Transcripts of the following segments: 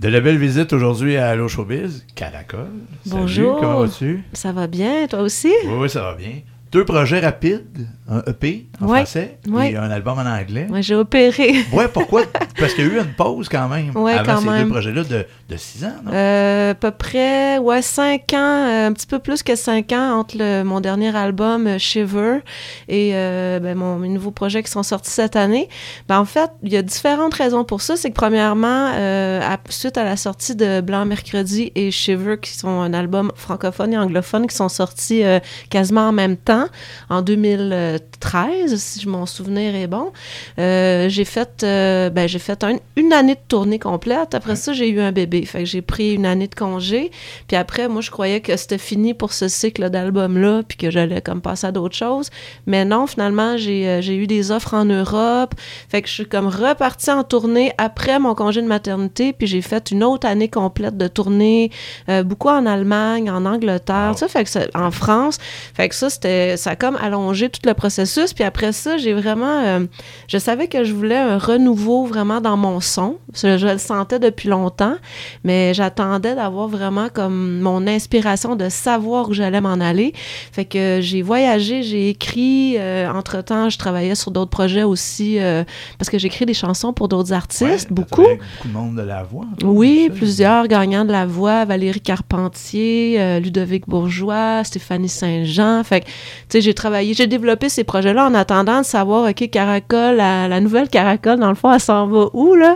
De la belle visite aujourd'hui à Allo Showbiz, Caracol. Bonjour. Salut, comment vas-tu? Ça va bien, toi aussi? Oui, ça va bien. 2 projets rapides, un EP en français et un album en anglais. Oui, j'ai opéré. Oui, pourquoi? Parce qu'il y a eu une pause quand même avant ces 2 projets-là de 6 ans, non? À peu près, 5 ans, un petit peu plus que 5 ans entre mon dernier album, Shiver, et mes nouveaux projets qui sont sortis cette année. En fait, il y a différentes raisons pour ça. C'est que premièrement, suite à la sortie de Blanc Mercredi et Shiver, qui sont un album francophone et anglophone, qui sont sortis quasiment en même temps, en 2013, si mon souvenir est bon. J'ai fait une année de tournée complète. Après ça, j'ai eu un bébé. Fait que j'ai pris une année de congé. Puis après, moi, je croyais que c'était fini pour ce cycle d'albums-là, puis que j'allais comme passer à d'autres choses. Mais non, finalement, j'ai eu des offres en Europe. Fait que je suis comme repartie en tournée après mon congé de maternité, puis j'ai fait une autre année complète de tournée, beaucoup en Allemagne, en Angleterre, ça fait que en France. Fait que ça a comme allongé tout le processus. Puis après ça, j'ai vraiment... je savais que je voulais un renouveau vraiment dans mon son. Je le sentais depuis longtemps, mais j'attendais d'avoir vraiment comme mon inspiration, de savoir où j'allais m'en aller. Fait que j'ai voyagé, j'ai écrit. Entre-temps, je travaillais sur d'autres projets aussi, parce que j'écris des chansons pour d'autres artistes, beaucoup. Beaucoup de monde de la voix. Oui, plusieurs gagnants de la voix. Valérie Carpentier, Ludovic Bourgeois, Stéphanie Saint-Jean. Fait que, tu sais, j'ai développé ces projets-là en attendant de savoir, OK, Caracol, la nouvelle Caracol, dans le fond, elle s'en va où, là?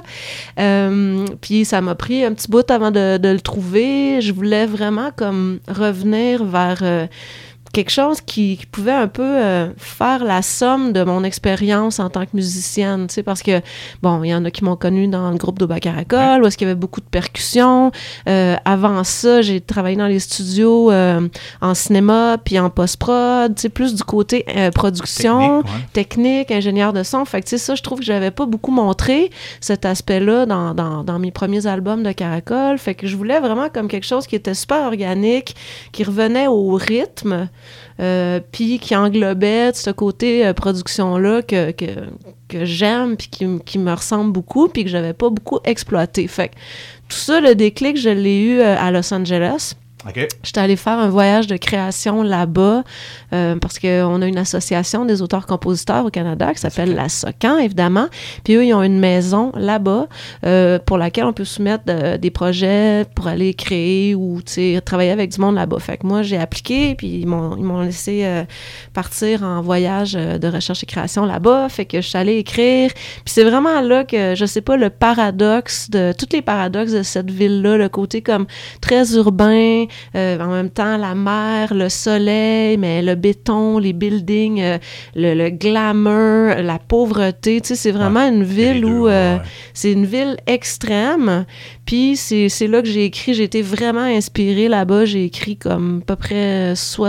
Puis ça m'a pris un petit bout avant de le trouver. Je voulais vraiment comme revenir vers... quelque chose qui pouvait un peu faire la somme de mon expérience en tant que musicienne, tu sais, parce que, bon, il y en a qui m'ont connue dans le groupe d'Oba Caracol, où est-ce qu'il y avait beaucoup de percussions. Avant ça, j'ai travaillé dans les studios en cinéma, puis en post-prod, tu sais, plus du côté production, technique, ingénieur de son. Fait que, tu sais, ça, je trouve que j'avais pas beaucoup montré cet aspect-là dans mes premiers albums de Caracol. Fait que je voulais vraiment comme quelque chose qui était super organique, qui revenait au rythme, puis qui englobait ce côté production-là que j'aime, puis qui me ressemble beaucoup, puis que j'avais pas beaucoup exploité. Fait que tout ça, le déclic, je l'ai eu à Los Angeles. Okay. J'étais allée faire un voyage de création là-bas parce qu'on a une association des auteurs-compositeurs au Canada qui s'appelle la SOCAN, évidemment. Puis eux, ils ont une maison là-bas pour laquelle on peut soumettre des projets pour aller créer ou travailler avec du monde là-bas. Fait que moi, j'ai appliqué, puis ils m'ont laissé partir en voyage de recherche et création là-bas. Fait que je suis allée écrire. Puis c'est vraiment là que, je sais pas, le paradoxe tous les paradoxes de cette ville-là, le côté comme très urbain, en même temps, la mer, le soleil, mais le béton, les buildings, le glamour, la pauvreté, tu sais, c'est vraiment une ville où c'est une ville extrême. Puis c'est là que j'ai écrit, j'ai été vraiment inspirée là-bas. J'ai écrit comme à peu près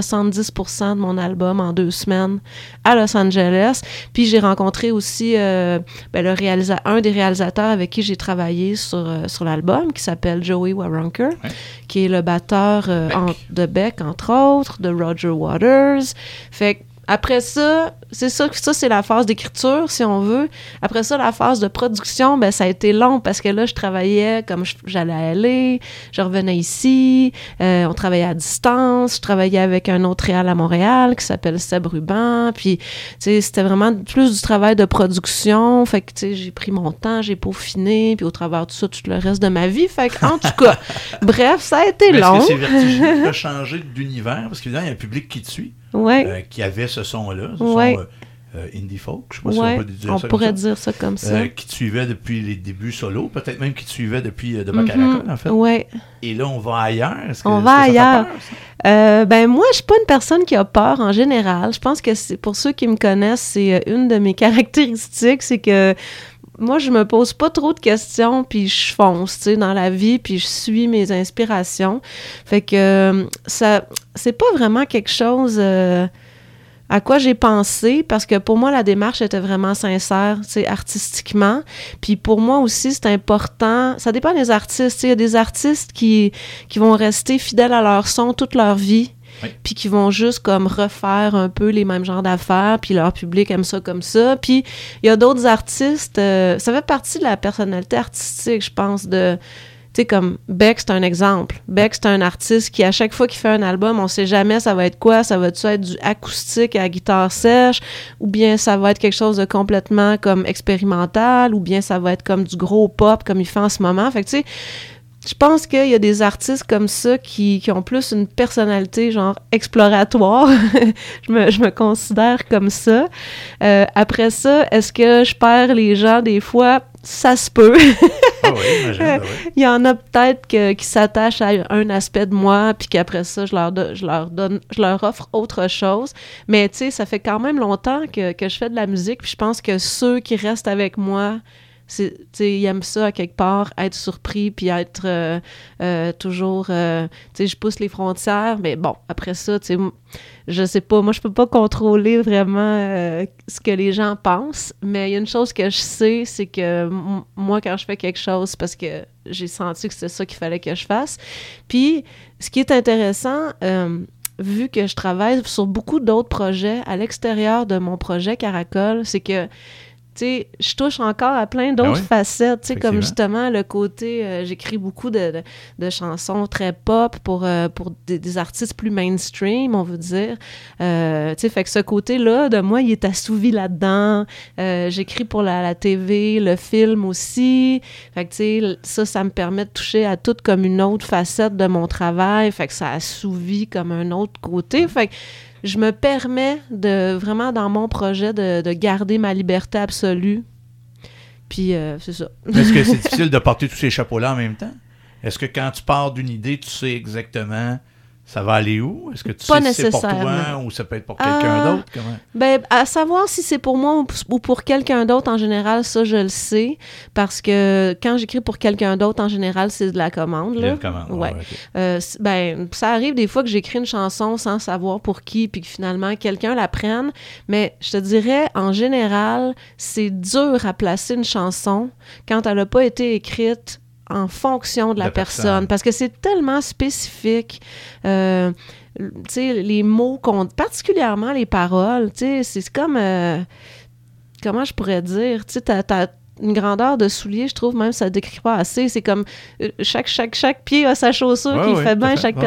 70% de mon album en 2 semaines à Los Angeles. Puis j'ai rencontré aussi un des réalisateurs avec qui j'ai travaillé sur l'album, qui s'appelle Joey Waronker, qui est le batteur de Beck, entre autres, de Roger Waters. Fait que après ça, c'est la phase d'écriture, si on veut. Après ça, la phase de production, ça a été long parce que là, je travaillais comme j'allais aller, je revenais ici, on travaillait à distance, je travaillais avec un autre réal à Montréal qui s'appelle Seb Ruban, puis, tu sais, c'était vraiment plus du travail de production, fait que, tu sais, j'ai pris mon temps, j'ai peaufiné, puis au travers de ça, tout le reste de ma vie, fait que, en tout cas, bref, ça a été long. Est-ce que c'est vertigineux de changer d'univers? Parce qu'évidemment, il y a un public qui te suit. Qui avait ce son-là, ce son indie folk, je ne sais pas si on peut dire ça comme ça. On pourrait dire ça comme ça. Qui te suivait depuis les débuts solo, peut-être même qui te suivait depuis de Caracol, en fait. Oui. Et là, on va ailleurs. On va ailleurs. Moi, je suis pas une personne qui a peur en général. Je pense que c'est pour ceux qui me connaissent, c'est une de mes caractéristiques, c'est que moi, je me pose pas trop de questions, puis je fonce, tu sais, dans la vie, puis je suis mes inspirations. Fait que c'est pas vraiment quelque chose à quoi j'ai pensé, parce que pour moi, la démarche était vraiment sincère, tu sais, artistiquement. Puis pour moi aussi, c'est important. Ça dépend des artistes, tu sais. Il y a des artistes qui vont rester fidèles à leur son toute leur vie. Puis qui vont juste comme refaire un peu les mêmes genres d'affaires, puis leur public aime ça comme ça. Puis il y a d'autres artistes, ça fait partie de la personnalité artistique, je pense, tu sais, comme Beck, c'est un exemple. Beck, c'est un artiste qui, à chaque fois qu'il fait un album, on sait jamais ça va être quoi. Ça va-tu être du acoustique à la guitare sèche, ou bien ça va être quelque chose de complètement comme expérimental, ou bien ça va être comme du gros pop, comme il fait en ce moment. Fait que, tu sais, je pense qu'il y a des artistes comme ça qui ont plus une personnalité genre exploratoire. je me considère comme ça. Après ça, est-ce que je perds les gens des fois? Ça se peut. Ah oui, j'imagine, oui. Il y en a peut-être qui s'attachent à un aspect de moi, puis qu'après ça, je leur offre autre chose. Mais tu sais, ça fait quand même longtemps que je fais de la musique, puis je pense que ceux qui restent avec moi, ils aiment ça à quelque part, être surpris puis être toujours je pousse les frontières, mais bon, après ça, je sais pas, moi je peux pas contrôler vraiment ce que les gens pensent, mais il y a une chose que je sais, c'est que moi quand je fais quelque chose, c'est parce que j'ai senti que c'était ça qu'il fallait que je fasse. Puis ce qui est intéressant, vu que je travaille sur beaucoup d'autres projets à l'extérieur de mon projet Caracol, c'est que tu sais, je touche encore à plein d'autres facettes, tu sais, comme justement le côté, j'écris beaucoup de chansons très pop pour des artistes plus mainstream, on veut dire. Tu sais, fait que ce côté-là, de moi, il est assouvi là-dedans. J'écris pour la TV, le film aussi. Fait que, tu sais, ça me permet de toucher à toute comme une autre facette de mon travail. Fait que ça assouvit comme un autre côté. Fait que je me permets de vraiment dans mon projet de garder ma liberté absolue. Puis c'est ça. Est-ce que c'est difficile de porter tous ces chapeaux-là en même temps? Est-ce que quand tu pars d'une idée, tu sais exactement ça va aller où? Est-ce que tu sais si c'est pour toi ou ça peut être pour quelqu'un d'autre? Comment? Ben, à savoir si c'est pour moi ou pour quelqu'un d'autre, en général, ça, je le sais. Parce que quand j'écris pour quelqu'un d'autre, en général, c'est de la commande. Là. De la commande, ouais. Okay. Ben, ça arrive des fois que j'écris une chanson sans savoir pour qui, puis que finalement, quelqu'un la prenne. Mais je te dirais, en général, c'est dur à placer une chanson quand elle n'a pas été écrite en fonction de la personne. Parce que c'est tellement spécifique. Tu sais, les mots comptent, particulièrement les paroles. Tu sais, c'est comme... comment je pourrais dire? Tu sais, t'as une grandeur de soulier, je trouve, même ça ne décrit pas assez. C'est comme chaque pied a sa chaussure qui fait bien, chaque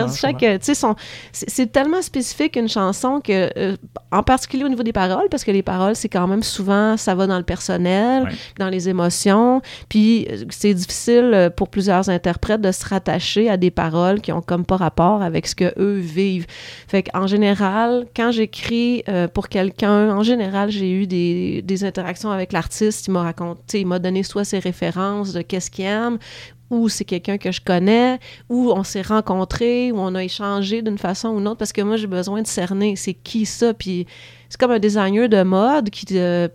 c'est tellement spécifique une chanson que, en particulier au niveau des paroles, parce que les paroles, c'est quand même souvent, ça va dans le personnel, dans les émotions, puis c'est difficile pour plusieurs interprètes de se rattacher à des paroles qui ont comme pas rapport avec ce que eux vivent. Fait qu'en général, quand j'écris pour quelqu'un, en général, j'ai eu des interactions avec l'artiste, il m'a raconté, il m'a donné soit ses références de qu'est-ce qu'il aime, ou c'est quelqu'un que je connais, ou on s'est rencontrés, ou on a échangé d'une façon ou d'une autre, parce que moi, j'ai besoin de cerner c'est qui ça, puis c'est comme un designer de mode qui te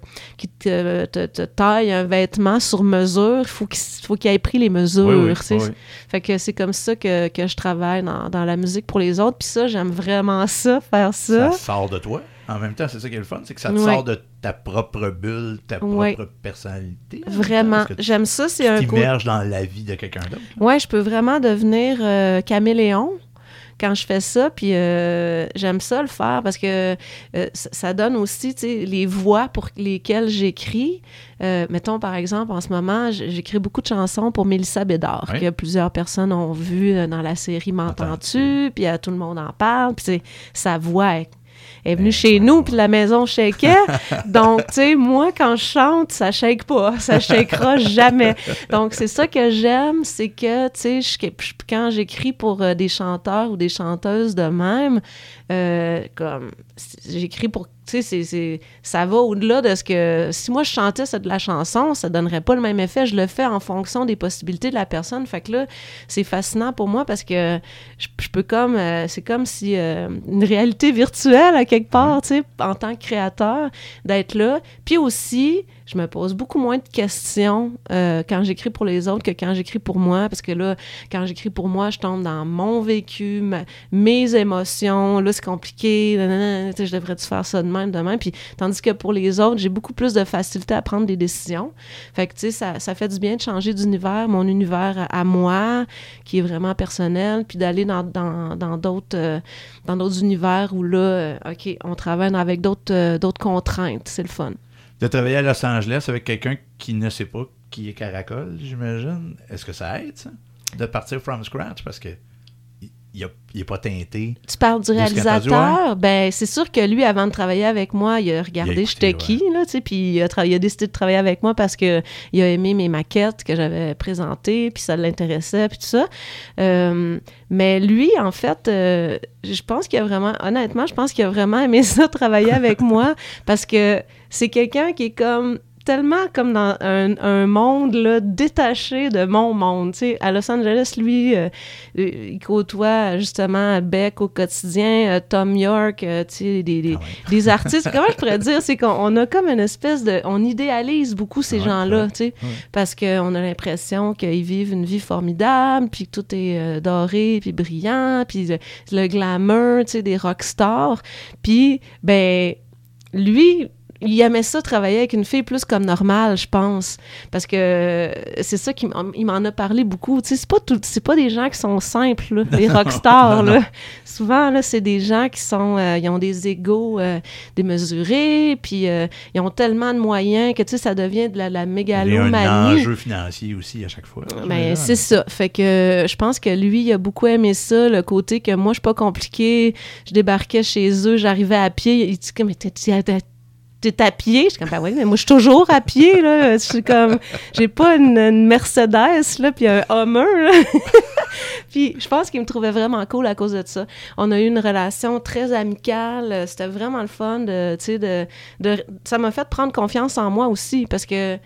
taille un vêtement sur mesure, il faut qu'il ait pris les mesures, Fait que c'est comme ça que je travaille dans la musique pour les autres, puis ça, j'aime vraiment ça, faire ça. Ça sort de toi. En même temps, c'est ça qui est le fun, c'est que ça te sort de ta propre bulle, ta propre personnalité. Vraiment, j'aime ça. C'est un t'immerges dans la vie de quelqu'un d'autre. Oui, je peux vraiment devenir caméléon quand je fais ça, puis j'aime ça le faire parce que ça donne aussi, tu sais, les voix pour lesquelles j'écris. Mettons, par exemple, en ce moment, j'écris beaucoup de chansons pour Mélissa Bédard, que plusieurs personnes ont vu dans la série M'entends-tu, puis tout le monde en parle, puis sa voix est venue chez nous, puis la maison shakeait. Donc, tu sais, moi, quand je chante, ça shake pas. Ça shakera jamais. Donc, c'est ça que j'aime, c'est que, tu sais, quand j'écris pour des chanteurs ou des chanteuses de même, comme, j'écris pour... Tu sais, ça va au-delà de ce que... Si moi, je chantais de la chanson, ça donnerait pas le même effet. Je le fais en fonction des possibilités de la personne. Fait que là, c'est fascinant pour moi parce que je peux comme... c'est comme si une réalité virtuelle, à quelque part, tu sais, en tant que créateur, d'être là. Puis aussi, je me pose beaucoup moins de questions quand j'écris pour les autres que quand j'écris pour moi. Parce que là, quand j'écris pour moi, je tombe dans mon vécu, mes émotions. Là, c'est compliqué. Tu sais, je devrais-tu faire ça de même. Puis, tandis que pour les autres, j'ai beaucoup plus de facilité à prendre des décisions. Fait que, tu sais, ça fait du bien de changer d'univers, mon univers à moi, qui est vraiment personnel, puis d'aller dans d'autres univers où là, OK, on travaille avec d'autres contraintes. C'est le fun. De travailler à Los Angeles avec quelqu'un qui ne sait pas qui est Caracol, j'imagine. Est-ce que ça aide, ça? de partir from scratch parce que il n'est pas teinté. Tu parles du réalisateur? Ben, c'est sûr que lui, avant de travailler avec moi, il a regardé J'étais qui, là, tu sais, puis il a décidé de travailler avec moi parce qu'il a aimé mes maquettes que j'avais présentées, puis ça l'intéressait, puis tout ça. Mais lui, en fait, je pense qu'il a vraiment aimé ça, travailler avec moi, parce que c'est quelqu'un qui est tellement comme dans un monde là, détaché de mon monde. Tu sais, à Los Angeles, lui, il côtoie justement Beck au quotidien, Tom York, tu sais, des artistes. Comment je pourrais dire? C'est qu'on a comme une espèce de... On idéalise beaucoup ces gens-là, tu sais, parce qu'on a l'impression qu'ils vivent une vie formidable, puis que tout est doré, puis brillant, puis le glamour, tu sais, des rockstars. Puis, ben, lui... Il aimait ça, travailler avec une fille plus comme normale, je pense. Parce que c'est ça qu'il m'en a parlé beaucoup. Tu sais, c'est pas des gens qui sont simples, là, les rockstars. Non. Là. Souvent, là, c'est des gens qui sont... ils ont des égos démesurés, puis ils ont tellement de moyens que, tu sais, ça devient de la mégalomanie. Il y a un enjeu financier aussi à chaque fois. Ben, c'est ça. Fait que je pense que lui, il a beaucoup aimé ça, le côté que moi, je suis pas compliqué. Je débarquais chez eux, j'arrivais à pied. Il dit comme... T'es à pied? Je suis comme, ben oui, mais moi, je suis toujours à pied, là. Je suis comme, j'ai pas une Mercedes, là, puis un Hummer, là. Puis je pense qu'il me trouvait vraiment cool à cause de ça. On a eu une relation très amicale. C'était vraiment le fun ça m'a fait prendre confiance en moi aussi, parce que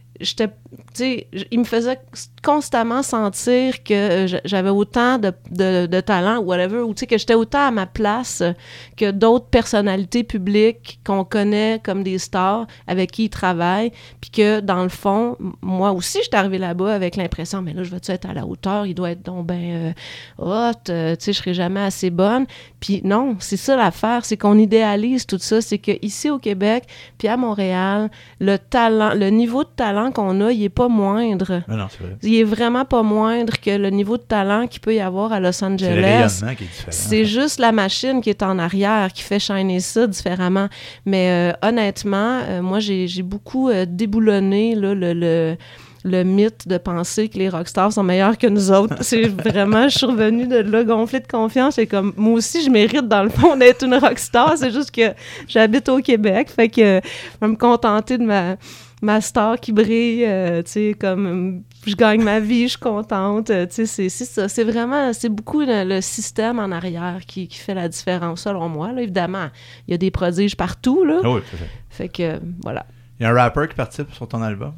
il me faisait constamment sentir que j'avais autant de talent, whatever, ou que j'étais autant à ma place que d'autres personnalités publiques qu'on connaît comme des stars avec qui ils travaillent, puis que, dans le fond, moi aussi, j'étais arrivée là-bas avec l'impression, mais là, je vais-tu être à la hauteur? Il doit être donc ben hot, je serai jamais assez bonne. Puis non, c'est ça l'affaire, c'est qu'on idéalise tout ça, c'est qu'ici au Québec, puis à Montréal, le niveau de talent qu'on a, il est pas moindre. Non, c'est vrai. Il est vraiment pas moindre que le niveau de talent qu'il peut y avoir à Los Angeles. C'est le rayonnement qui est différent. C'est juste la machine qui est en arrière qui fait shiner ça différemment. Mais honnêtement, moi, j'ai beaucoup déboulonné là, le mythe de penser que les rockstars sont meilleurs que nous autres. C'est vraiment, je suis revenue de là gonflée de confiance. C'est comme, moi aussi, je mérite dans le fond d'être une rockstar. C'est juste que j'habite au Québec. Fait que je vais me contenter de ma star qui brille, tu sais, comme je gagne ma vie, je suis contente, tu sais, c'est ça. C'est vraiment, c'est beaucoup le système en arrière qui fait la différence, selon moi. Là, évidemment, il y a des prodiges partout, là. Oh oui, tout à fait. Fait que, voilà. Il y a un rappeur qui participe sur ton album.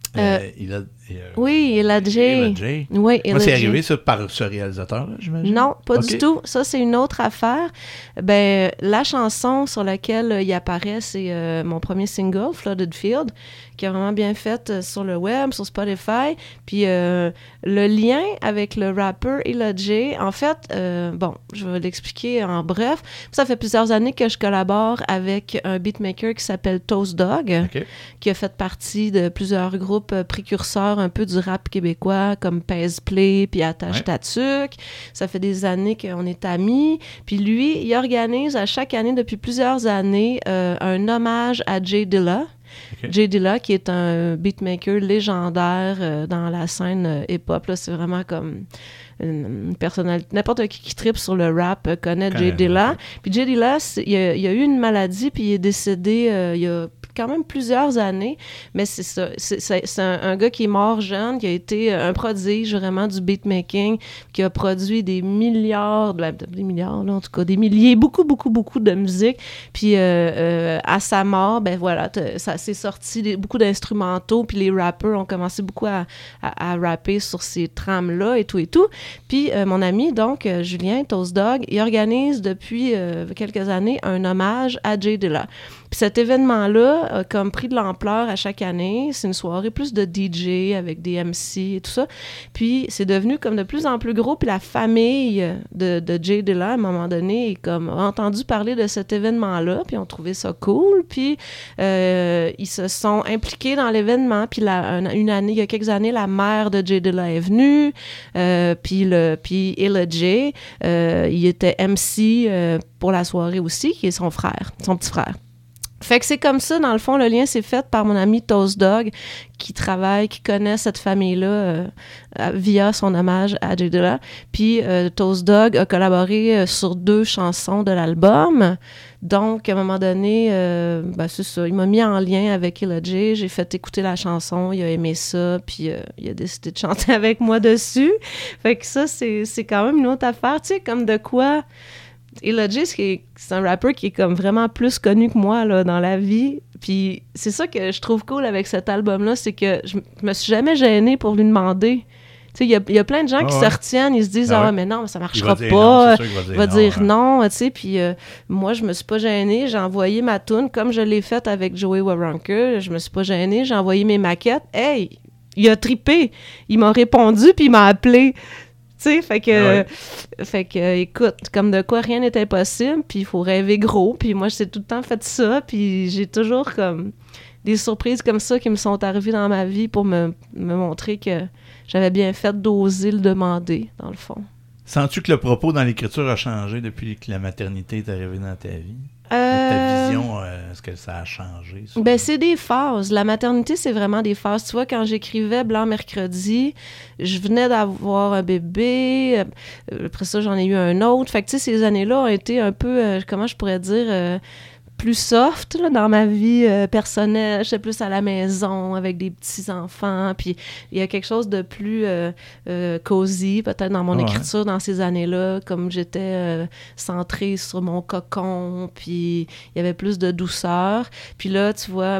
Oui, Ella J. Oui, Moi, c'est arrivé ça par ce réalisateur, j'imagine? Non, pas du tout. Ça, c'est une autre affaire. Ben, la chanson sur laquelle il apparaît, c'est mon premier single, Flooded Field, qui a vraiment bien fait sur le web, sur Spotify. Puis le lien avec le rappeur Ella J, en fait, bon, je vais l'expliquer en bref. Ça fait plusieurs années que je collabore avec un beatmaker qui s'appelle Toast Dog, qui a fait partie de plusieurs groupes précurseurs un peu du rap québécois, comme Pèse Play, puis Attache Tatuc. Ça fait des années qu'on est amis. Puis lui, il organise à chaque année, depuis plusieurs années, un hommage à Jay Dilla. Jay Dilla, qui est un beatmaker légendaire dans la scène hip-hop. Là, c'est vraiment comme une personnalité. N'importe qui tripe sur le rap connaît Jay Dilla. Puis Jay Dilla, il a eu une maladie, puis il est décédé il y a quand même plusieurs années, mais c'est ça. C'est un gars qui est mort jeune, qui a été un prodige vraiment du beatmaking, qui a produit des milliards, là, en tout cas, des milliers, beaucoup de musique. Puis à sa mort, ben voilà, ça s'est sorti beaucoup d'instrumentaux, puis les rappeurs ont commencé beaucoup à rapper sur ces trames-là et tout. Puis mon ami, donc, Julien Toast Dog, il organise depuis quelques années un hommage à Jay Dilla. Puis cet événement-là a comme pris de l'ampleur à chaque année. C'est une soirée plus de DJ avec des MC et tout ça. Puis c'est devenu comme de plus en plus gros. Puis la famille de Jay Dilla, à un moment donné, a entendu parler de cet événement-là, puis ont trouvé ça cool. Puis ils se sont impliqués dans l'événement. Puis une année, il y a quelques années, la mère de Jay Dilla est venue. Puis Ella J, il était MC pour la soirée aussi, qui est son petit frère. Fait que c'est comme ça, dans le fond, le lien s'est fait par mon ami Toast Dog, qui connaît cette famille-là via son hommage à J. Dilla. Puis Toast Dog a collaboré sur 2 chansons de l'album. Donc, à un moment donné, c'est ça, il m'a mis en lien avec Illa J. J'ai fait écouter la chanson, il a aimé ça, puis il a décidé de chanter avec moi dessus. Fait que ça, c'est quand même une autre affaire, tu sais, comme de quoi... Illa J, c'est un rappeur qui est comme vraiment plus connu que moi là, dans la vie. Puis c'est ça que je trouve cool avec cet album-là, c'est que je me suis jamais gênée pour lui demander. Tu sais, il y a plein de gens qui se retiennent, ils se disent « Ah, mais non, ça marchera pas. » Il va dire non, tu sais. Puis moi, je me suis pas gênée. J'ai envoyé ma toune comme je l'ai faite avec Joey Waronker. Je me suis pas gênée. J'ai envoyé mes maquettes. Hey, il a trippé. Il m'a répondu, puis il m'a appelé. Tu sais, fait que, écoute, comme de quoi rien n'est impossible, puis il faut rêver gros, puis moi, j'ai tout le temps fait ça, puis j'ai toujours comme des surprises comme ça qui me sont arrivées dans ma vie pour me montrer que j'avais bien fait d'oser le demander, dans le fond. Sens-tu que le propos dans l'écriture a changé depuis que la maternité est arrivée dans ta vie? Ta vision, est-ce que ça a changé? Ben, c'est des phases. La maternité, c'est vraiment des phases. Tu vois, quand j'écrivais Blanc mercredi, je venais d'avoir un bébé. Après ça, j'en ai eu un autre. Fait que, tu sais, ces années-là ont été un peu, comment je pourrais dire... plus soft là, dans ma vie personnelle. J'étais plus à la maison avec des petits-enfants. Puis il y a quelque chose de plus cosy, peut-être dans mon écriture dans ces années-là, comme j'étais centrée sur mon cocon, puis il y avait plus de douceur. Puis là, tu vois,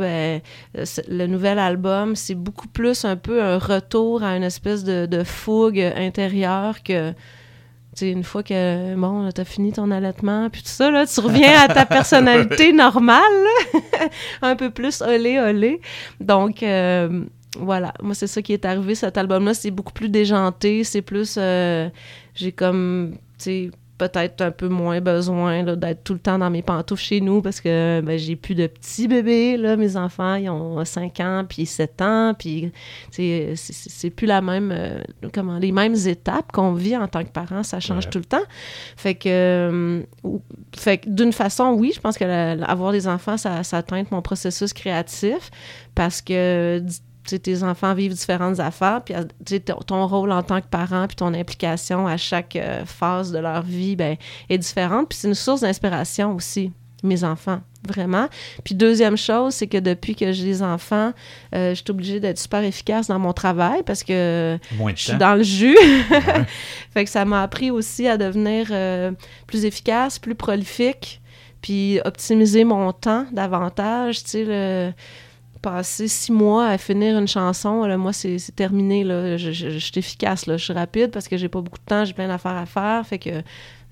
le nouvel album, c'est beaucoup plus un peu un retour à une espèce de fougue intérieure que... Tu sais, une fois que, bon, t'as fini ton allaitement, puis tout ça, là, tu reviens à ta personnalité normale, là. Un peu plus olé. Donc, voilà. Moi, c'est ça qui est arrivé, cet album-là. C'est beaucoup plus déjanté. C'est plus... j'ai comme, tu sais, peut-être un peu moins besoin là, d'être tout le temps dans mes pantoufles chez nous parce que j'ai plus de petits bébés, là. Mes enfants, ils ont 5 ans, puis 7 ans, puis c'est plus la même... les mêmes étapes qu'on vit en tant que parent, ça change tout le temps. Fait que d'une façon, oui, je pense que avoir des enfants, ça teinte mon processus créatif parce que... Tu sais, tes enfants vivent différentes affaires, puis ton rôle en tant que parent, puis ton implication à chaque phase de leur vie, est différente. Puis c'est une source d'inspiration aussi, mes enfants, vraiment. Puis deuxième chose, c'est que depuis que j'ai des enfants, je suis obligée d'être super efficace dans mon travail parce que je suis dans le jus. Fait que ça m'a appris aussi à devenir plus efficace, plus prolifique, puis optimiser mon temps davantage, tu sais, passer 6 mois à finir une chanson, là, moi, c'est terminé. Là. Je suis efficace, là. Je suis rapide parce que j'ai pas beaucoup de temps, j'ai plein d'affaires à faire, fait que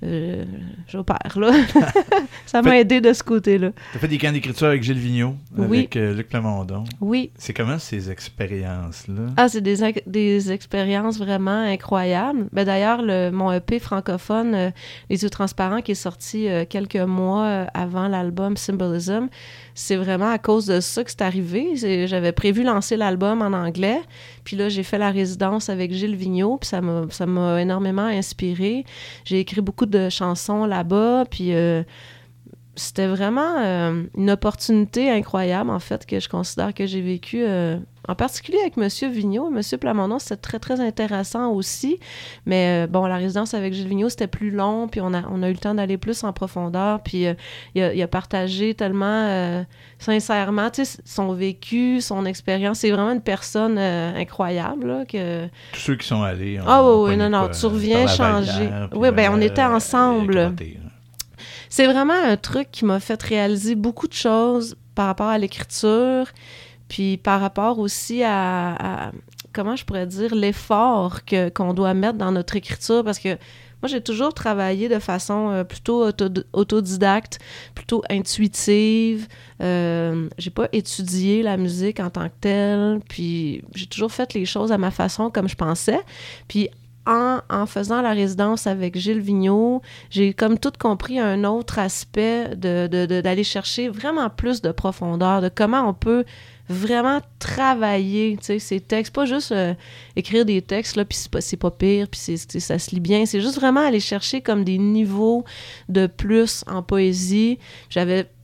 j'opère, là. Ça m'a aidé de ce côté-là. Tu as fait des camps d'écriture avec Gilles Vigneault, avec Luc Plamondon. Oui. C'est comment ces expériences-là? Ah, c'est des expériences vraiment incroyables. D'ailleurs, mon EP francophone, Les yeux transparents, qui est sorti quelques mois avant l'album Symbolism, c'est vraiment à cause de ça que c'est arrivé. J'avais prévu lancer l'album en anglais, puis là, j'ai fait la résidence avec Gilles Vigneault, puis ça m'a énormément inspirée. J'ai écrit beaucoup de chansons là-bas, puis c'était vraiment une opportunité incroyable, en fait, que je considère que j'ai vécue, en particulier avec M. Vigneault. M. Plamondon, c'était très, très intéressant aussi, mais la résidence avec Gilles Vigneault, c'était plus long, puis on a eu le temps d'aller plus en profondeur, puis il a partagé tellement sincèrement, tu sais, son vécu, son expérience. C'est vraiment une personne incroyable, là, que... Tous ceux qui sont allés... tu reviens changer. Oui, on était ensemble. C'est vraiment un truc qui m'a fait réaliser beaucoup de choses par rapport à l'écriture, puis par rapport aussi à comment je pourrais dire, l'effort qu'on doit mettre dans notre écriture, parce que moi, j'ai toujours travaillé de façon plutôt autodidacte, plutôt intuitive. J'ai pas étudié la musique en tant que telle, puis j'ai toujours fait les choses à ma façon, comme je pensais. Puis en faisant la résidence avec Gilles Vigneault, j'ai comme tout compris un autre aspect d'aller chercher vraiment plus de profondeur, de comment on peut vraiment travailler, tu sais, ces textes, pas juste écrire des textes, là, puis c'est pas pire, puis ça se lit bien, c'est juste vraiment aller chercher comme des niveaux de plus en poésie. J'avais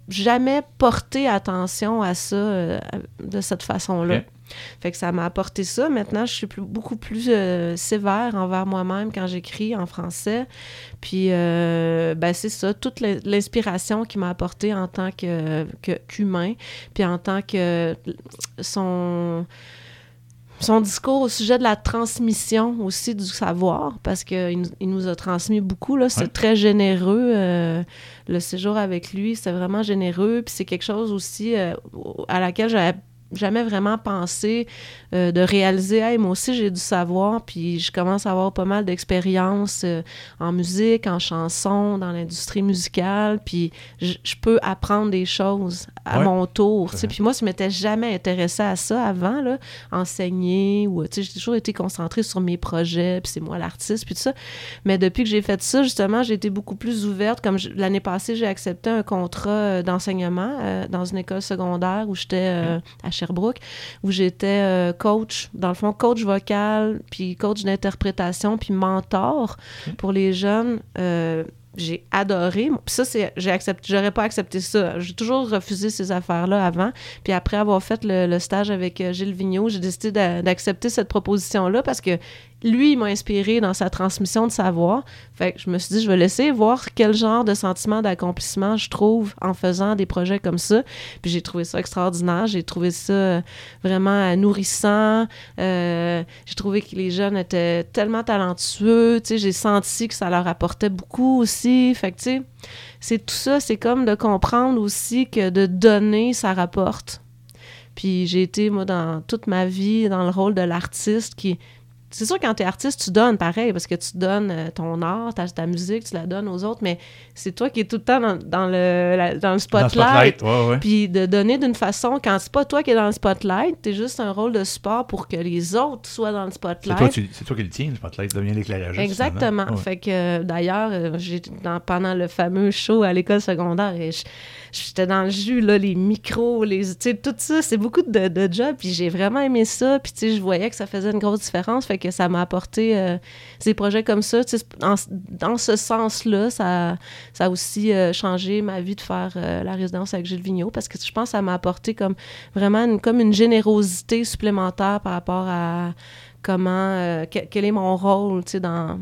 jamais porté attention à ça de cette façon-là. Okay. Fait que ça m'a apporté ça. Maintenant, je suis beaucoup plus sévère envers moi-même quand j'écris en français. Puis, c'est ça, toute l'inspiration qu'il m'a apportée en tant qu'humain, puis en tant que son discours au sujet de la transmission aussi du savoir, parce qu'il nous a transmis beaucoup, là. C'est très généreux. Le séjour avec lui, c'est vraiment généreux. Puis c'est quelque chose aussi à laquelle j'avais jamais vraiment pensé de réaliser « Hey, moi aussi, j'ai du savoir, puis je commence à avoir pas mal d'expérience en musique, en chanson, dans l'industrie musicale, puis je peux apprendre des choses à mon tour. » Puis moi, je ne m'étais jamais intéressée à ça avant, là, enseigner, ou j'ai toujours été concentrée sur mes projets, puis c'est moi l'artiste, puis tout ça. Mais depuis que j'ai fait ça, justement, j'ai été beaucoup plus ouverte. Comme l'année passée, j'ai accepté un contrat d'enseignement dans une école secondaire où j'étais à Sherbrooke, où j'étais coach, dans le fond, coach vocal, puis coach d'interprétation, puis mentor pour les jeunes. J'ai adoré. Puis ça, j'aurais pas accepté ça. J'ai toujours refusé ces affaires-là avant. Puis après avoir fait le stage avec Gilles Vigneault, j'ai décidé d'accepter cette proposition-là parce que lui, il m'a inspiré dans sa transmission de savoir. Fait que je me suis dit, je vais laisser voir quel genre de sentiment d'accomplissement je trouve en faisant des projets comme ça. Puis j'ai trouvé ça extraordinaire. J'ai trouvé ça vraiment nourrissant. J'ai trouvé que les jeunes étaient tellement talentueux. Tu sais, j'ai senti que ça leur apportait beaucoup aussi. Fait que, tu sais, c'est tout ça. C'est comme de comprendre aussi que de donner, ça rapporte. Puis j'ai été, moi, dans toute ma vie, dans le rôle de l'artiste qui... C'est sûr, quand t'es artiste, tu donnes pareil, parce que tu donnes ton art, ta musique, tu la donnes aux autres, mais c'est toi qui es tout le temps dans le spotlight. Ouais. Puis de donner d'une façon, quand c'est pas toi qui es dans le spotlight, t'es juste un rôle de support pour que les autres soient dans le spotlight. C'est toi qui le tiens, le spotlight, ça devient l'éclairagiste. Exactement. Ouais. Fait que d'ailleurs, pendant le fameux show à l'école secondaire, j'étais dans le jus, là, les micros, tout ça, c'est beaucoup de job, puis j'ai vraiment aimé ça, puis tu sais, je voyais que ça faisait une grosse différence, fait que ça m'a apporté des projets comme ça. Dans ce sens-là, ça a aussi changé ma vie de faire la résidence avec Gilles Vigneault, parce que je pense que ça m'a apporté comme vraiment une générosité supplémentaire par rapport à comment, quel est mon rôle, tu sais, dans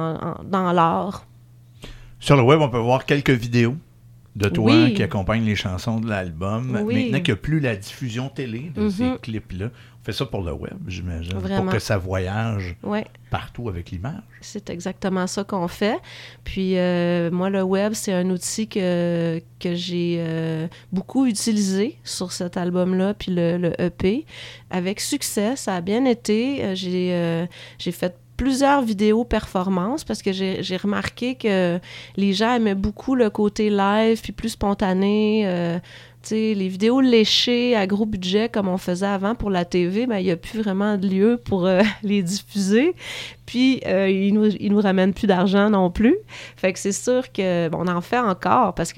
l'art. Sur le web, on peut voir quelques vidéos de toi qui accompagnent les chansons de l'album. Oui. Maintenant qu'il n'y a plus la diffusion télé de ces clips-là, on fait ça pour le web, j'imagine, pour que ça voyage partout avec l'image. C'est exactement ça qu'on fait. Puis moi, le web, c'est un outil que j'ai beaucoup utilisé sur cet album-là, puis le EP. Avec succès, ça a bien été. J'ai fait plusieurs vidéos performances parce que j'ai remarqué que les gens aimaient beaucoup le côté live puis plus spontané. Tu sais, les vidéos léchées à gros budget comme on faisait avant pour la TV, ben il n'y a plus vraiment de lieu pour les diffuser. Puis, ils nous ramènent plus d'argent non plus. Fait que c'est sûr qu'on en fait encore parce que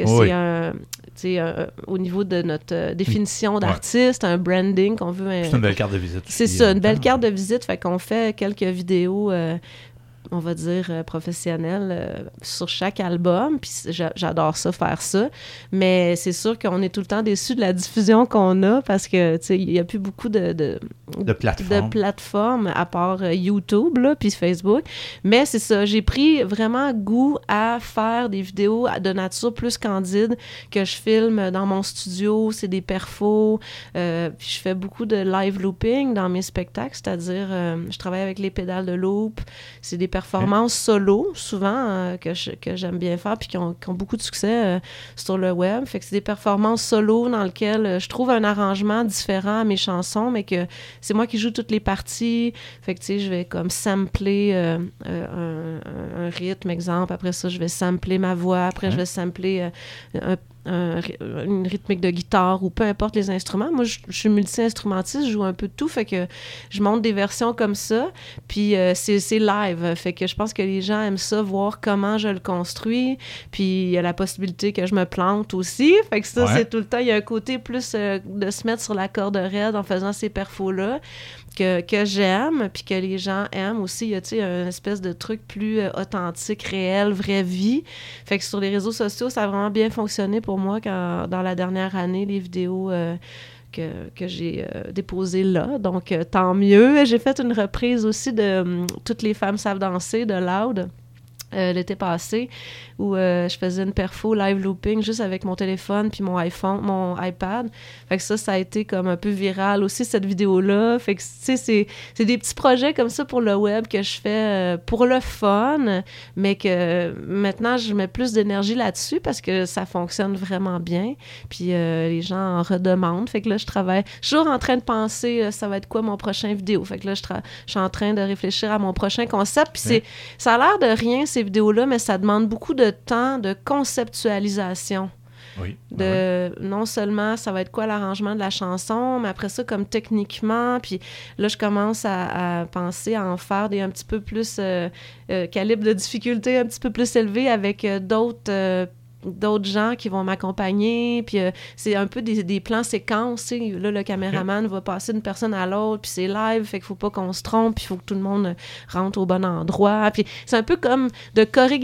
c'est au niveau de notre définition d'artiste, un branding qu'on veut... C'est une belle carte de visite. C'est ça, une belle carte de visite. Fait qu'on fait quelques vidéos... on va dire, professionnel sur chaque album. Puis j'adore ça, faire ça. Mais c'est sûr qu'on est tout le temps déçus de la diffusion qu'on a parce que, tu sais, il n'y a plus beaucoup de plateformes à part YouTube, là, puis Facebook. Mais c'est ça, j'ai pris vraiment goût à faire des vidéos de nature plus candide que je filme dans mon studio. C'est des perfos. Puis je fais beaucoup de live looping dans mes spectacles, c'est-à-dire je travaille avec les pédales de loop. C'est des performances solo, souvent, que j'aime bien faire puis qui ont beaucoup de succès sur le web. Fait que c'est des performances solo dans lesquelles je trouve un arrangement différent à mes chansons, mais que c'est moi qui joue toutes les parties. Fait que, tu sais, je vais comme sampler un rythme, exemple. Après ça, je vais sampler ma voix. Après, je vais sampler une rythmique de guitare ou peu importe les instruments. Moi, je suis multi-instrumentiste, je joue un peu de tout, fait que je monte des versions comme ça, puis c'est live, fait que je pense que les gens aiment ça, voir comment je le construis, puis il y a la possibilité que je me plante aussi, fait que ça, c'est tout le temps, il y a un côté plus de se mettre sur la corde raide en faisant ces perfos-là, que j'aime, puis que les gens aiment aussi. Il y a, tu sais, une espèce de truc plus authentique, réel, vraie vie. Fait que sur les réseaux sociaux, ça a vraiment bien fonctionné pour pour moi dans la dernière année, les vidéos que j'ai déposées là. Donc, tant mieux. J'ai fait une reprise aussi de Toutes les femmes savent danser de Loud. L'été passé, où je faisais une perfo live looping juste avec mon téléphone puis mon iPad. Fait que ça a été comme un peu viral aussi, cette vidéo-là. Fait que, tu sais, c'est des petits projets comme ça pour le web que je fais pour le fun, mais que maintenant, je mets plus d'énergie là-dessus parce que ça fonctionne vraiment bien. Puis les gens en redemandent. Fait que là, je travaille. Je suis toujours en train de penser, ça va être quoi mon prochain vidéo? Fait que là, je suis en train de réfléchir à mon prochain concept. Puis ça a l'air de rien, ces vidéos-là, mais ça demande beaucoup de temps de conceptualisation. Oui. Non seulement ça va être quoi l'arrangement de la chanson, mais après ça, comme techniquement, puis là, je commence à penser à en faire un petit peu plus calibre de difficulté un petit peu plus élevé avec d'autres gens qui vont m'accompagner, puis c'est un peu des plans séquences, tu sais. Là, le caméraman va passer d'une personne à l'autre, puis c'est live, fait qu'il faut pas qu'on se trompe, puis il faut que tout le monde rentre au bon endroit, puis c'est un peu comme de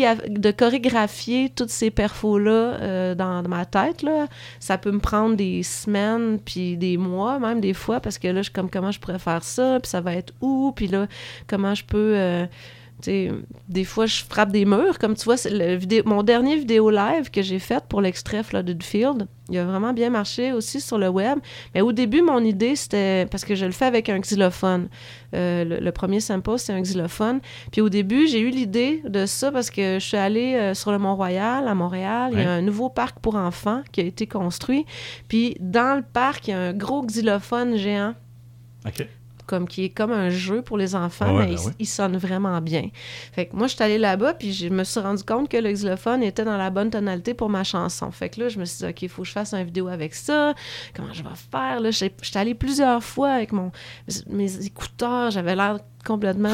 chorégraphier toutes ces perfos-là dans ma tête, là. Ça peut me prendre des semaines, puis des mois, même des fois, parce que là, je suis comme, comment je pourrais faire ça, puis ça va être où, puis là, comment je peux... T'sais, des fois, je frappe des murs. Comme tu vois, mon dernier vidéo live que j'ai fait pour l'extrait Flooded Field, il a vraiment bien marché aussi sur le web. Mais au début, mon idée, c'était... Parce que je le fais avec un xylophone. Le premier sample, c'est un xylophone. Puis au début, j'ai eu l'idée de ça parce que je suis allée sur le Mont-Royal, à Montréal. Il y a un nouveau parc pour enfants qui a été construit. Puis dans le parc, il y a un gros xylophone géant. OK. Qui est comme un jeu pour les enfants, mais il sonne vraiment bien. Fait que moi, je suis allée là-bas, puis je me suis rendu compte que le xylophone était dans la bonne tonalité pour ma chanson. Fait que là, je me suis dit, OK, il faut que je fasse une vidéo avec ça. Comment je vais faire? Là, j'étais allée plusieurs fois avec mes écouteurs. J'avais l'air complètement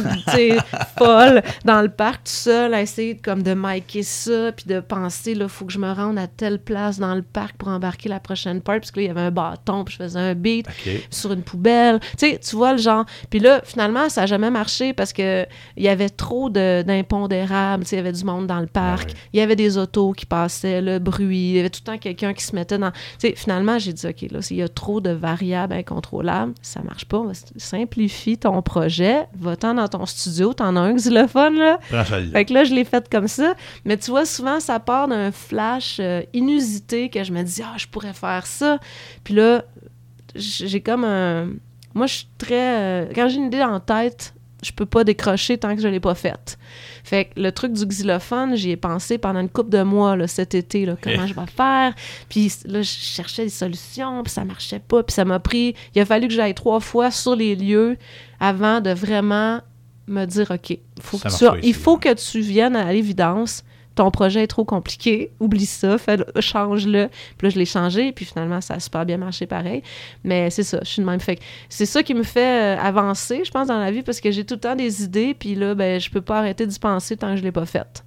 folle dans le parc tout seul à essayer de micer ça puis de penser là faut que je me rende à telle place dans le parc pour embarquer la prochaine part parce que là il y avait un bâton puis je faisais un beat sur une poubelle, tu vois le genre. Puis là finalement ça a jamais marché parce que il y avait trop d'impondérables, il y avait du monde dans le parc, il y avait des autos qui passaient, le bruit, il y avait tout le temps quelqu'un qui se mettait dans, finalement j'ai dit OK là s'il y a trop de variables incontrôlables ça marche pas, simplifie ton projet. Va-t'en dans ton studio, t'en as un xylophone, là. Fait que là, je l'ai fait comme ça. Mais tu vois, souvent, ça part d'un flash inusité que je me dis, je pourrais faire ça. Puis là, j'ai comme un... Moi, je suis très... Quand j'ai une idée en tête, je peux pas décrocher tant que je l'ai pas faite. Fait que le truc du xylophone, j'y ai pensé pendant une couple de mois, là, cet été, là, comment je vais faire. Puis là, je cherchais des solutions, puis ça marchait pas. Puis ça m'a pris... Il a fallu que j'aille 3 fois sur les lieux avant de vraiment me dire, OK, il faut que tu viennes à l'évidence. Ton projet est trop compliqué, oublie ça, change-le. Puis là, je l'ai changé, puis finalement, ça a super bien marché pareil. Mais c'est ça, je suis de même. Fait que c'est ça qui me fait avancer, je pense, dans la vie, parce que j'ai tout le temps des idées, puis là, je peux pas arrêter d'y penser tant que je l'ai pas faite.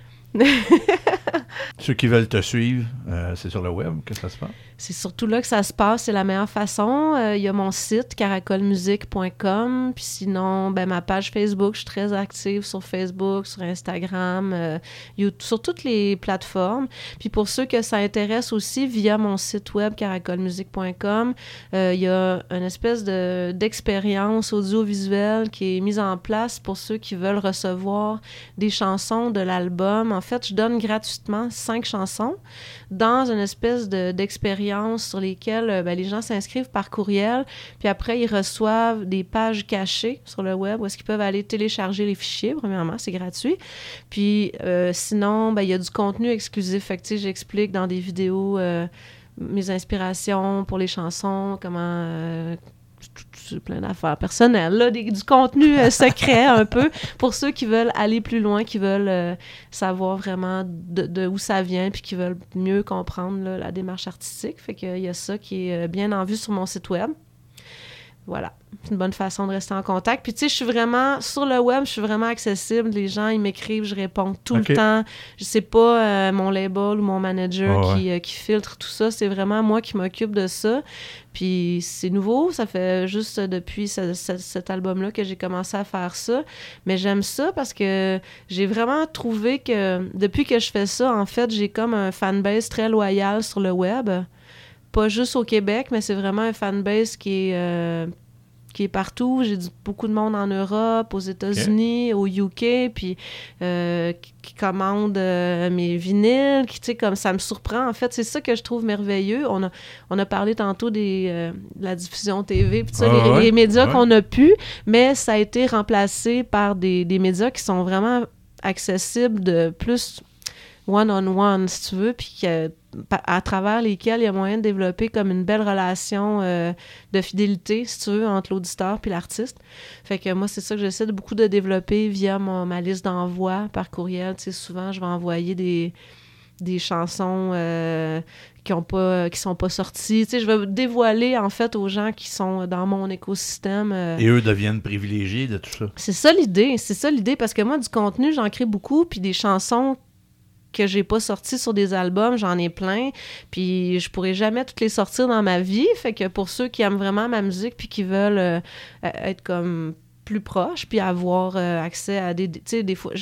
Ceux qui veulent te suivre, c'est sur le web que ça se passe? C'est surtout là que ça se passe, c'est la meilleure façon. Il y a mon site, caracolmusique.com, puis sinon, ma page Facebook, je suis très active sur Facebook, sur Instagram, YouTube, sur toutes les plateformes. Puis pour ceux que ça intéresse aussi, via mon site web, caracolmusique.com, il y a une espèce d'expérience audiovisuelle qui est mise en place pour ceux qui veulent recevoir des chansons de l'album. En fait, je donne gratuitement 5 chansons dans une espèce d'expérience sur lesquelles les gens s'inscrivent par courriel, puis après, ils reçoivent des pages cachées sur le web où est-ce qu'ils peuvent aller télécharger les fichiers. Premièrement, c'est gratuit. Puis sinon, il y a du contenu exclusif. Fait que, j'explique dans des vidéos mes inspirations pour les chansons, comment... plein d'affaires personnelles, là, du contenu secret un peu, pour ceux qui veulent aller plus loin, qui veulent savoir vraiment de où ça vient, puis qui veulent mieux comprendre là, la démarche artistique. Fait qu'il y a ça qui est bien en vue sur mon site web. voilà. C'est une bonne façon de rester en contact. Puis, tu sais, je suis vraiment... Sur le web, je suis vraiment accessible. Les gens, ils m'écrivent, je réponds tout le temps. Je sais pas mon label ou mon manager qui filtre tout ça. C'est vraiment moi qui m'occupe de ça. Puis, c'est nouveau. Ça fait juste depuis cet album-là que j'ai commencé à faire ça. Mais j'aime ça parce que j'ai vraiment trouvé que... Depuis que je fais ça, en fait, j'ai comme un fanbase très loyal sur le web. Pas juste au Québec, mais c'est vraiment un fanbase qui est partout. J'ai beaucoup de monde en Europe, aux États-Unis, au UK, puis qui commandent mes vinyles, qui, tu sais, comme ça me surprend. En fait, c'est ça que je trouve merveilleux. On a parlé tantôt de la diffusion TV, puis les médias qu'on a pu, mais ça a été remplacé par des médias qui sont vraiment accessibles de plus one-on-one, si tu veux, puis à travers lesquels il y a moyen de développer comme une belle relation de fidélité, si tu veux, entre l'auditeur puis l'artiste. Fait que moi, c'est ça que j'essaie beaucoup de développer via ma liste d'envoi par courriel. Tu sais, souvent, je vais envoyer des chansons qui sont pas sorties. Tu sais, je vais dévoiler, en fait, aux gens qui sont dans mon écosystème. Et eux deviennent privilégiés de tout ça. C'est ça l'idée, parce que moi, du contenu, j'en crée beaucoup, puis des chansons que j'ai pas sorties sur des albums, j'en ai plein, puis je pourrais jamais toutes les sortir dans ma vie, fait que pour ceux qui aiment vraiment ma musique puis qui veulent être comme plus proches puis avoir accès à tu sais, des fois,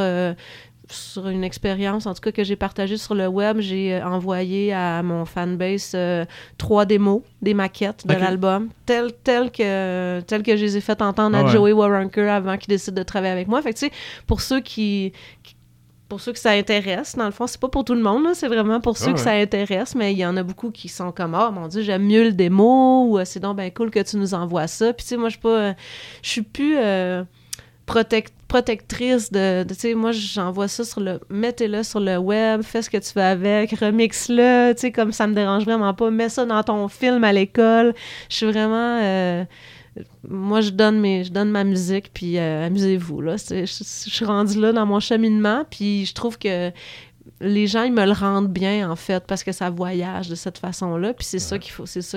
sur une expérience, en tout cas, que j'ai partagée sur le web, j'ai envoyé à mon fanbase 3 démos, des maquettes de l'album, telles que je les ai fait entendre à Joey Waronker avant qu'il décide de travailler avec moi. Fait que, tu sais, pour ceux que ça intéresse, dans le fond, c'est pas pour tout le monde, là, c'est vraiment pour ceux que ça intéresse, mais il y en a beaucoup qui sont comme « Ah, mon Dieu, j'aime mieux le démo » ou « C'est donc bien cool que tu nous envoies ça ». Puis tu sais, moi, je suis plus protectrice de tu sais, moi, j'envoie ça mettez-le sur le web, fais ce que tu veux avec, remix-le, tu sais, comme ça me dérange vraiment pas, mets ça dans ton film à l'école. Je suis vraiment... moi, je donne ma musique, puis amusez-vous, là. Je suis rendue là dans mon cheminement, puis je trouve que les gens, ils me le rendent bien, en fait, parce que ça voyage de cette façon-là, puis c'est ça qu'il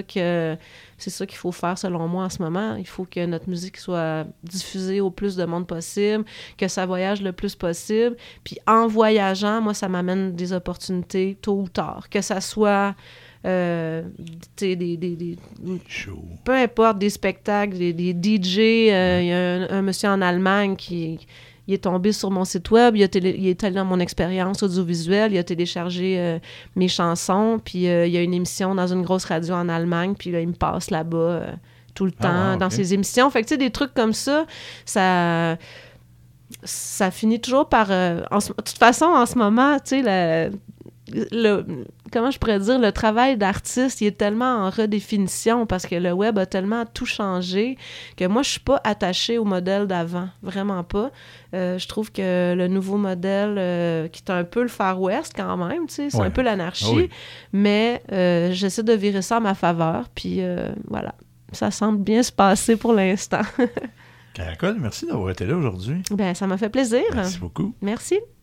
faut faire, selon moi, en ce moment. Il faut que notre musique soit diffusée au plus de monde possible, que ça voyage le plus possible, puis en voyageant, moi, ça m'amène des opportunités tôt ou tard, que ça soit... peu importe, des spectacles, des DJ. Il y a un monsieur en Allemagne qui est tombé sur mon site web, il est allé dans mon expérience audiovisuelle, il a téléchargé mes chansons, puis il y a une émission dans une grosse radio en Allemagne, puis là, il me passe là-bas tout le temps dans ses émissions. Fait que, tu sais, des trucs comme ça finit toujours par... de toute façon, en ce moment, tu sais, comment je pourrais dire, le travail d'artiste, il est tellement en redéfinition parce que le web a tellement tout changé que moi, je suis pas attachée au modèle d'avant, vraiment pas. Je trouve que le nouveau modèle, qui est un peu le Far West quand même, tu sais, c'est un peu l'anarchie, mais j'essaie de virer ça à ma faveur, puis voilà, ça semble bien se passer pour l'instant. Caracol, merci d'avoir été là aujourd'hui. Ben, ça m'a fait plaisir. Merci beaucoup. Merci.